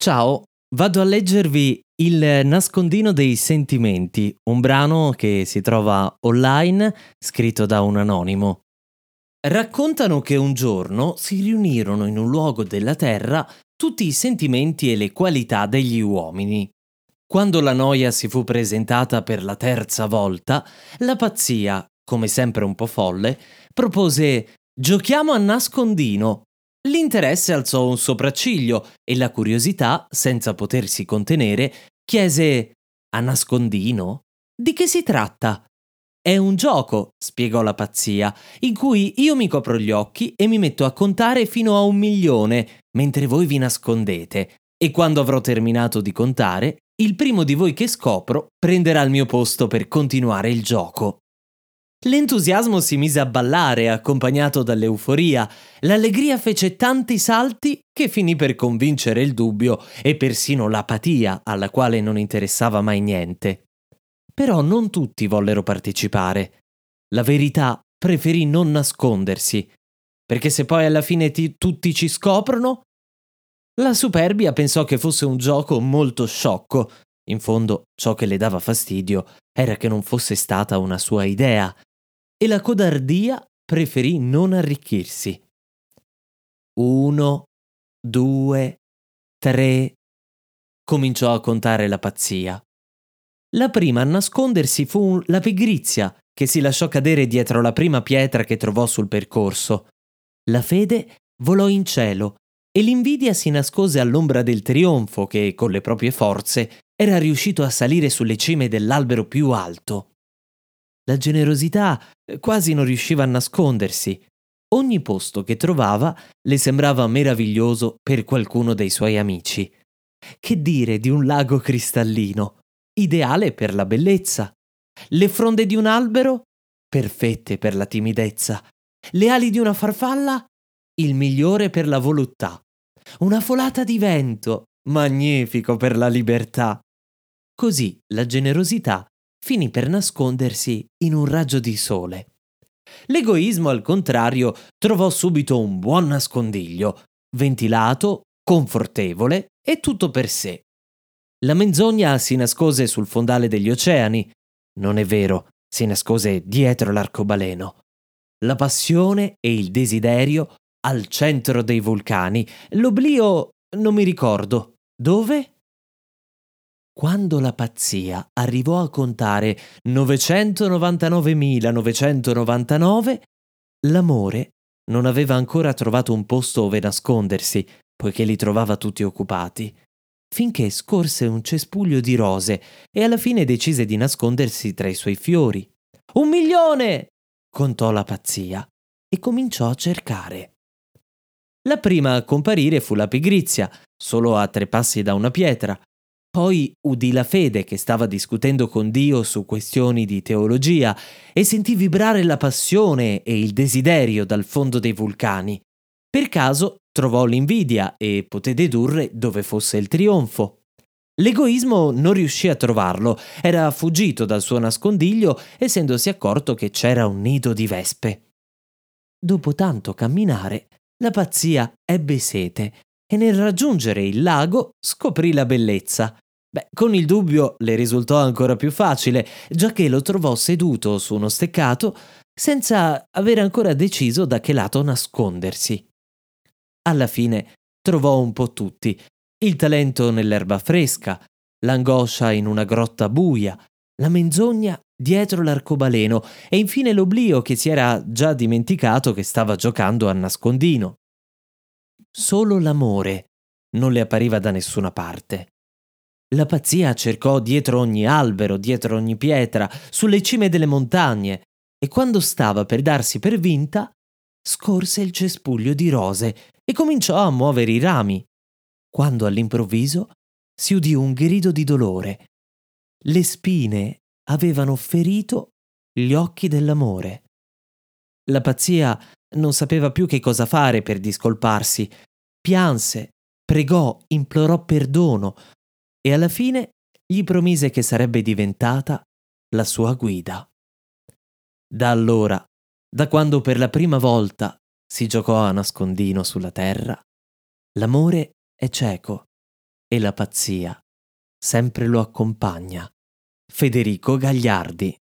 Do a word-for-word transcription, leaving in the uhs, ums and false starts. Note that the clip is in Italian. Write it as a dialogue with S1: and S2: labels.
S1: Ciao, vado a leggervi Il nascondino dei sentimenti, un brano che si trova online, scritto da un anonimo. Raccontano che un giorno si riunirono in un luogo della terra tutti i sentimenti e le qualità degli uomini. Quando la noia si fu presentata per la terza volta, la pazzia, come sempre un po' folle, propose «Giochiamo a nascondino». L'interesse alzò un sopracciglio e la curiosità, senza potersi contenere, chiese «A nascondino? Di che si tratta?» «È un gioco», spiegò la pazzia, «in cui io mi copro gli occhi e mi metto a contare fino a un milione, mentre voi vi nascondete. E quando avrò terminato di contare, il primo di voi che scopro prenderà il mio posto per continuare il gioco». L'entusiasmo si mise a ballare, accompagnato dall'euforia. L'allegria fece tanti salti che finì per convincere il dubbio e persino l'apatia, alla quale non interessava mai niente. Però non tutti vollero partecipare. La verità preferì non nascondersi, perché se poi alla fine ti- tutti ci scoprono? La superbia pensò che fosse un gioco molto sciocco. In fondo, ciò che le dava fastidio era che non fosse stata una sua idea, e la codardia preferì non arricchirsi. Uno, due, tre. Cominciò a contare la pazzia. La prima a nascondersi fu la pigrizia, che si lasciò cadere dietro la prima pietra che trovò sul percorso. La fede volò in cielo e l'invidia si nascose all'ombra del trionfo che, con le proprie forze, era riuscito a salire sulle cime dell'albero più alto. La generosità quasi non riusciva a nascondersi. Ogni posto che trovava le sembrava meraviglioso per qualcuno dei suoi amici. Che dire di un lago cristallino, ideale per la bellezza. Le fronde di un albero, perfette per la timidezza. Le ali di una farfalla, il migliore per la voluttà. Una folata di vento, magnifico per la libertà. Così la generosità finì per nascondersi in un raggio di sole. L'egoismo, al contrario, trovò subito un buon nascondiglio, ventilato, confortevole e tutto per sé. La menzogna si nascose sul fondale degli oceani. Non è vero, si nascose dietro l'arcobaleno. La passione e il desiderio al centro dei vulcani. L'oblio non mi ricordo. Dove? Quando la pazzia arrivò a contare novecentonovantanovemilanovecentonovantanove, l'amore non aveva ancora trovato un posto ove nascondersi, poiché li trovava tutti occupati, finché scorse un cespuglio di rose e alla fine decise di nascondersi tra i suoi fiori. Un milione! Contò la pazzia e cominciò a cercare. La prima a comparire fu la pigrizia, solo a tre passi da una pietra. Poi udì la fede che stava discutendo con Dio su questioni di teologia e sentì vibrare la passione e il desiderio dal fondo dei vulcani. Per caso trovò l'invidia e poté dedurre dove fosse il trionfo. L'egoismo non riuscì a trovarlo, era fuggito dal suo nascondiglio essendosi accorto che c'era un nido di vespe. Dopo tanto camminare, la pazzia ebbe sete e nel raggiungere il lago scoprì la bellezza. Beh, con il dubbio le risultò ancora più facile, giacché lo trovò seduto su uno steccato senza avere ancora deciso da che lato nascondersi. Alla fine trovò un po' tutti: il talento nell'erba fresca, l'angoscia in una grotta buia, la menzogna dietro l'arcobaleno e infine l'oblio che si era già dimenticato che stava giocando a nascondino. Solo l'amore non le appariva da nessuna parte. La pazzia cercò dietro ogni albero, dietro ogni pietra, sulle cime delle montagne, e quando stava per darsi per vinta, scorse il cespuglio di rose e cominciò a muovere i rami, quando all'improvviso si udì un grido di dolore. Le spine avevano ferito gli occhi dell'amore. La pazzia non sapeva più che cosa fare per discolparsi. Pianse, pregò, implorò perdono e alla fine gli promise che sarebbe diventata la sua guida. Da allora, da quando per la prima volta si giocò a nascondino sulla terra, l'amore è cieco e la pazzia sempre lo accompagna. Federico Gagliardi.